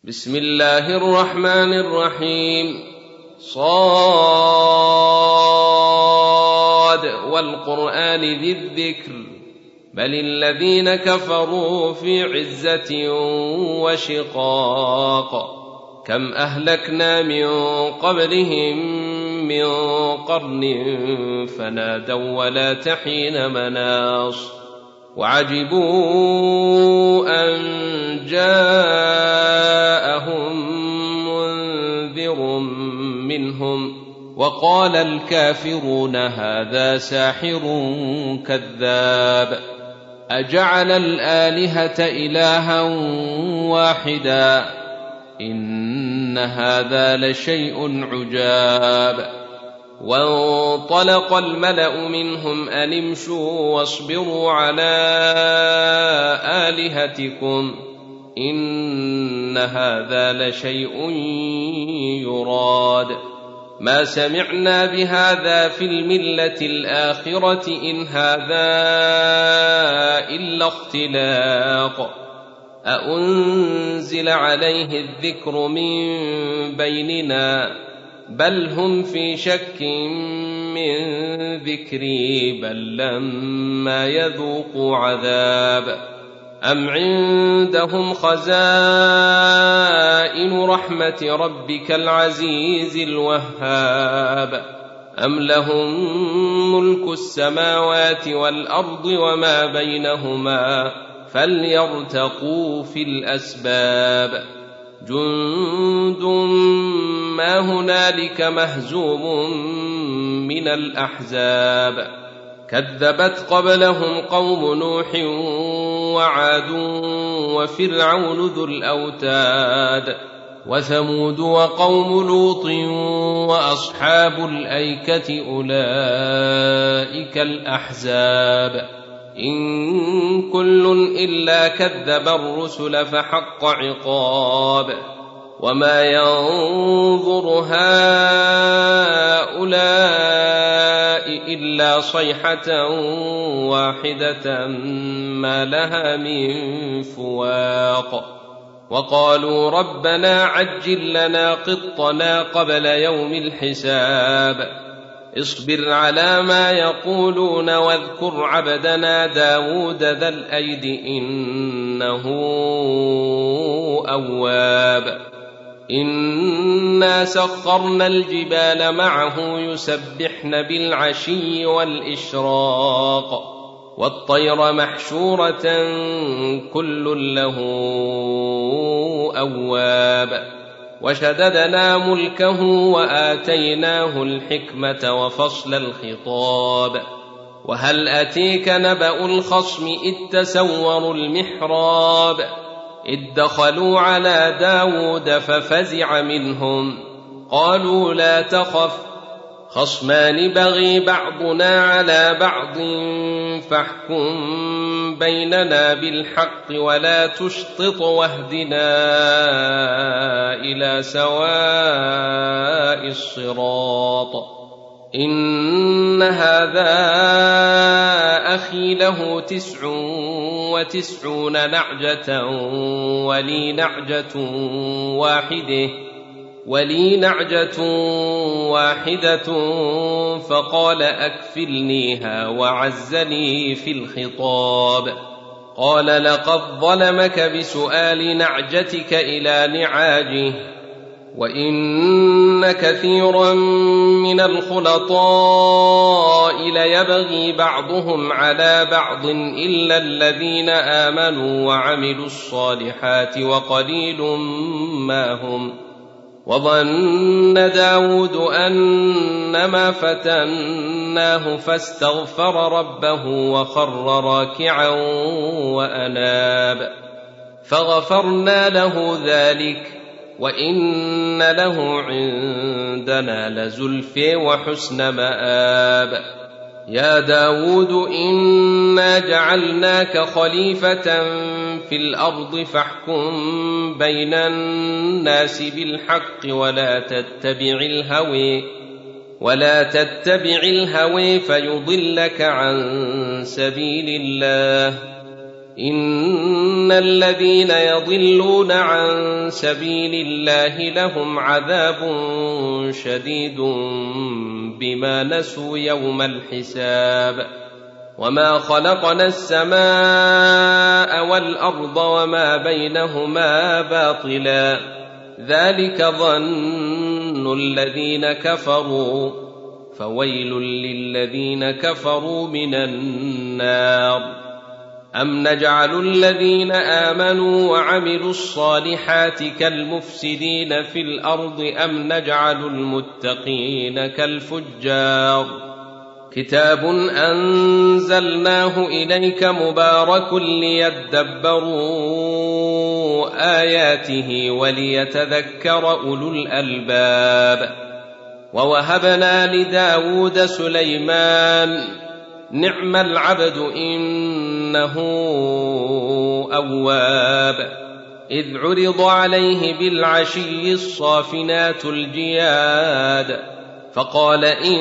بسم الله الرحمن الرحيم. صاد والقرآن ذي الذكر بل الذين كفروا في عزة وشقاق كم أهلكنا من قبلهم من قرن فنادوا ولا تحين مناص وعجبوا أن جاءهم منذر منهم وقال الكافرون هذا ساحر كذاب أجعل الآلهة إلها واحدا إن هذا لشيء عجاب وانطلق الملأ منهم أن امشوا واصبروا على آلهتكم إن هذا لشيء يراد ما سمعنا بهذا في الملة الآخرة إن هذا إلا اختلاق أأنزل عليه الذكر من بيننا بل هم في شك من ذكري بل لما يذوقوا عذاب أم عندهم خزائن رحمة ربك العزيز الوهاب أم لهم ملك السماوات والأرض وما بينهما فليرتقوا في الأسباب جند ما هنالك مهزوم من الأحزاب كذبت قبلهم قوم نوح وعاد وفرعون ذو الأوتاد وثمود وقوم لوط وأصحاب الأيكة أولئك الأحزاب إن كل إلا كذب الرسل فحق عقاب وما ينظر هؤلاء إلا صيحة واحدة ما لها من فواق وقالوا ربنا عجل لنا قطنا قبل يوم الحساب اصبر على ما يقولون واذكر عبدنا داود ذا الأيد إنه أواب إنا سخرنا الجبال معه يسبحن بالعشي والإشراق والطير محشورة كل له أواب وشددنا ملكه وآتيناه الحكمة وفصل الخطاب وهل أتيك نبأ الخصم إذ تسوروا المحراب إذ دخلوا على داود ففزع منهم قالوا لا تخف خصمان بغي بعضنا على بعض فاحكم بيننا بالحق ولا تشطط واهدنا إلى سواء الصراط إن هذا أخي له 99 نعجة ولي نعجة واحدة فقال أكفلنيها وعزني في الخطاب قال لقد ظلمك بسؤال نعجتك إلى نعاجه وإن كثيرا من الخلطاء ليبغي بعضهم على بعض إلا الذين آمنوا وعملوا الصالحات وقليل ما هم وظن داود أنما فتناه فاستغفر ربه وخر راكعا وأناب فغفرنا له ذلك وإن له عندنا لزلفى وحسن مآب يا داود إنا جعلناك خليفة في الأرض فاحكم بين الناس بالحق ولا تتبع الهوى فيضلك عن سبيل الله إن الذين يضلون عن سبيل الله لهم عذاب شديد بما نسوا يوم الحساب وما خلقنا السماء والأرض وما بينهما باطلا ذلك ظن الذين كفروا فويل للذين كفروا من النار أم نجعل الذين آمنوا وعملوا الصالحات كالمفسدين في الأرض أم نجعل المتقين كالفجار كتاب أنزلناه إليك مبارك ليدبروا آياته وليتذكر أولو الألباب ووهبنا لداود سليمان نعم العبد إنه أواب إذ عرض عليه بالعشي الصافنات الجياد فقال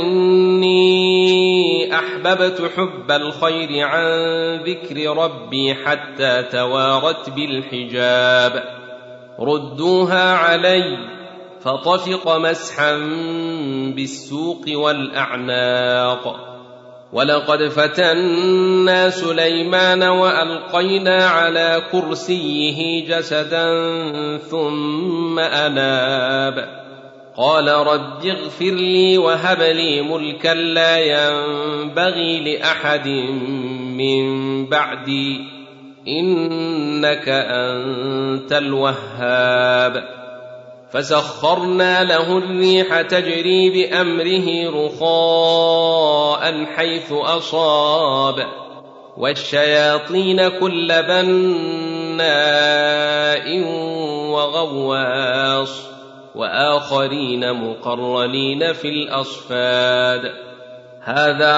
إني أحببت حب الخير عن ذكر ربي حتى توارت بالحجاب ردوها علي فطفق مسحا بالسوق والأعناق ولقد فتنا سليمان وألقينا على كرسيه جسدا ثم أناب قال رب اغفر لي وهب لي ملكا لا ينبغي لأحد من بعدي إنك أنت الوهاب فسخرنا له الريح تجري بأمره رخاء حيث أصاب والشياطين كل بناء وغواص وآخرين مقرنين في الأصفاد هذا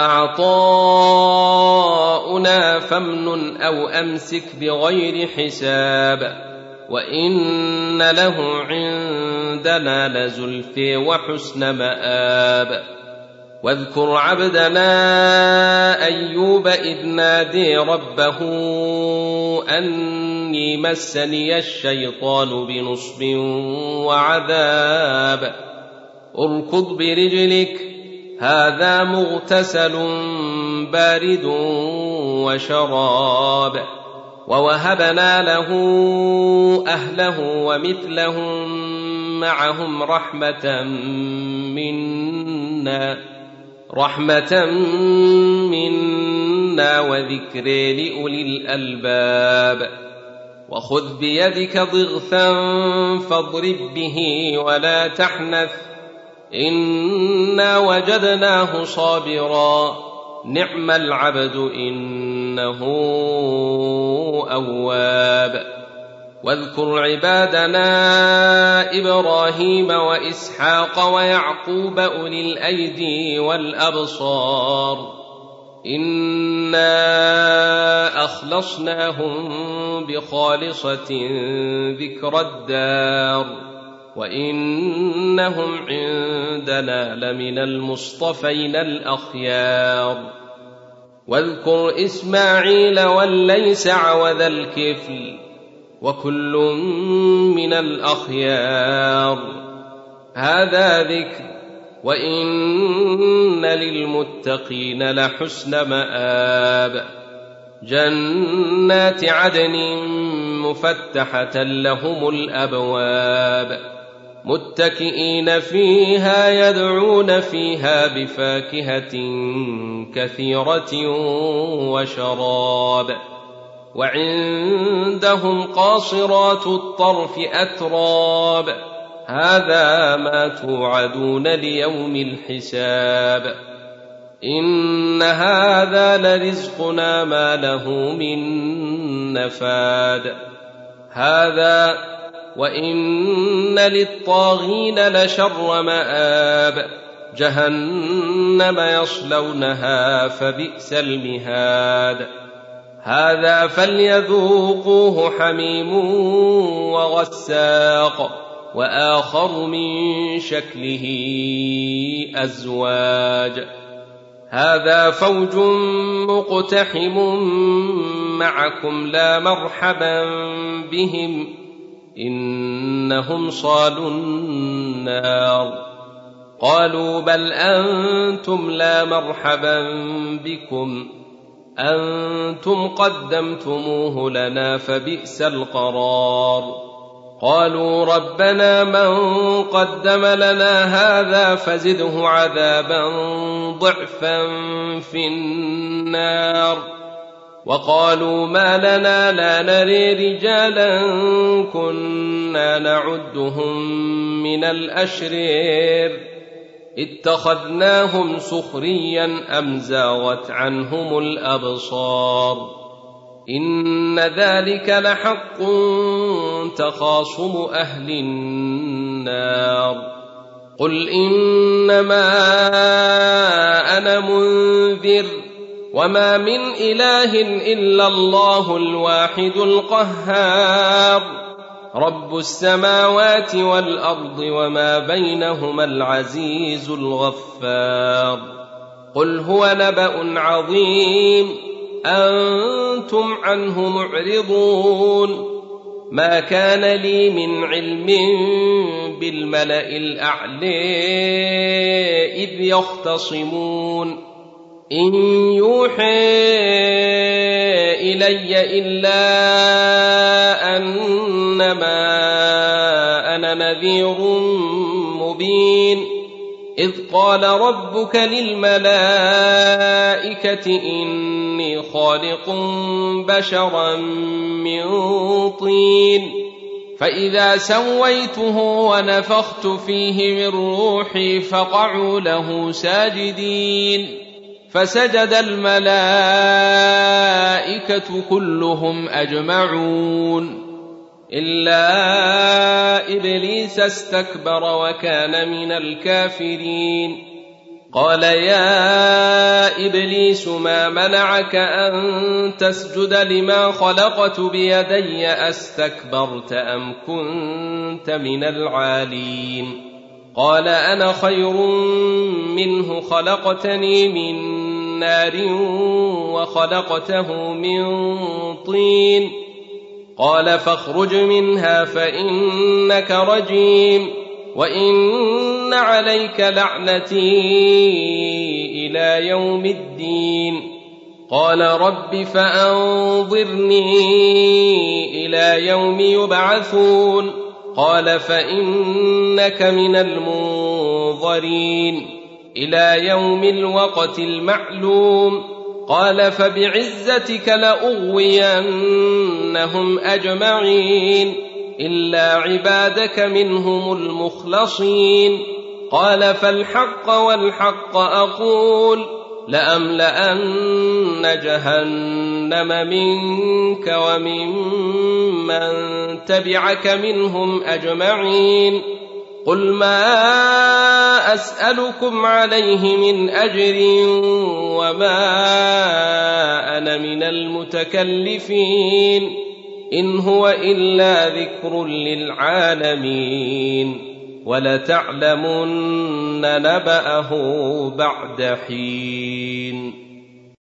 عطاؤنا فامنن أو أمسك بغير حساب وإن له عندنا لزلفى وحسن مآب واذكر عبدنا أيوب إذ نادي ربه أني مسني الشيطان بنصب وعذاب اركض برجلك هذا مغتسل بارد وشراب ووهبنا له أهله ومثلهم معهم رحمة منا وذكر لأولي الألباب وخذ بيدك ضغثا فاضرب به ولا تحنث إنا وجدناه صابرا نعم العبد إنه أواب واذكر عبادنا إبراهيم وإسحاق ويعقوب أولي الأيدي والأبصار إنا أخلصناهم بخالصة ذكر الدار وإنهم عندنا لمن المصطفين الأخيار واذكر إسماعيل واليسع وذا الكفل وكل من الأخيار هذا ذكر وإن للمتقين لحسن مآب جنات عدن مفتحة لهم الأبواب متكئين فيها يدعون فيها بفاكهة كثيرة وشراب وعندهم قاصرات الطرف أتراب هذا ما توعدون ليوم الحساب إن هذا لرزقنا ما له من نفاد هذا وإن للطاغين لشر مآب جهنم يصلونها فبئس المهاد هذا فليذوقوه حميم وغساق وآخر من شكله أزواج هذا فوج مقتحم معكم لا مرحبا بهم إنهم صالوا النار. قالوا بل أنتم لا مرحبا بكم أنتم قدمتموه لنا فبئس القرار. قالوا ربنا من قدم لنا هذا فزده عذابا ضعفا في النار. وقالوا ما لنا لا نري رجالا كنا نعدهم من الأشرار اتخذناهم سخريا أم زاغت عنهم الأبصار. إن ذلك لحق تخاصم أهل النار. قل إنما أنا منذر وما من إله إلا الله الواحد القهار رب السماوات والأرض وما بينهما العزيز الغفار. قل هو نبأ عظيم أنتم عنه معرضون. ما كان لي من علم بالملأ الأعلى إذ يختصمون إن يوحى إلي إلا أنما أنا نذير مبين. إذ قال ربك للملائكة إني خالق بشرا من طين فإذا سويته ونفخت فيه من روحي فقعوا له ساجدين. فسجد الملائكة كلهم أجمعون إلا إبليس استكبر وكان من الكافرين. قال يا إبليس ما منعك أن تسجد لما خلقت بيدي أستكبرت أم كنت من العالين؟ قال أنا خير منه خلقتني من نار وخلقته من طين. قال فاخرج منها فإنك رجيم وإن عليك لعنتي إلى يوم الدين. قال رب فأنظرني إلى يوم يبعثون. قال فإنك من المنظرين إلى يوم الوقت المعلوم. قال فبعزتك لأغوينهم أجمعين إلا عبادك منهم المخلصين. قال فالحق والحق أقول لأملأن جهنم منك وممن تبعك منهم أجمعين. قل ما أسألكم عليه من أجر وما أنا من المتكلفين إن هو إلا ذكر للعالمين ولتعلمن نبأه بعد حين.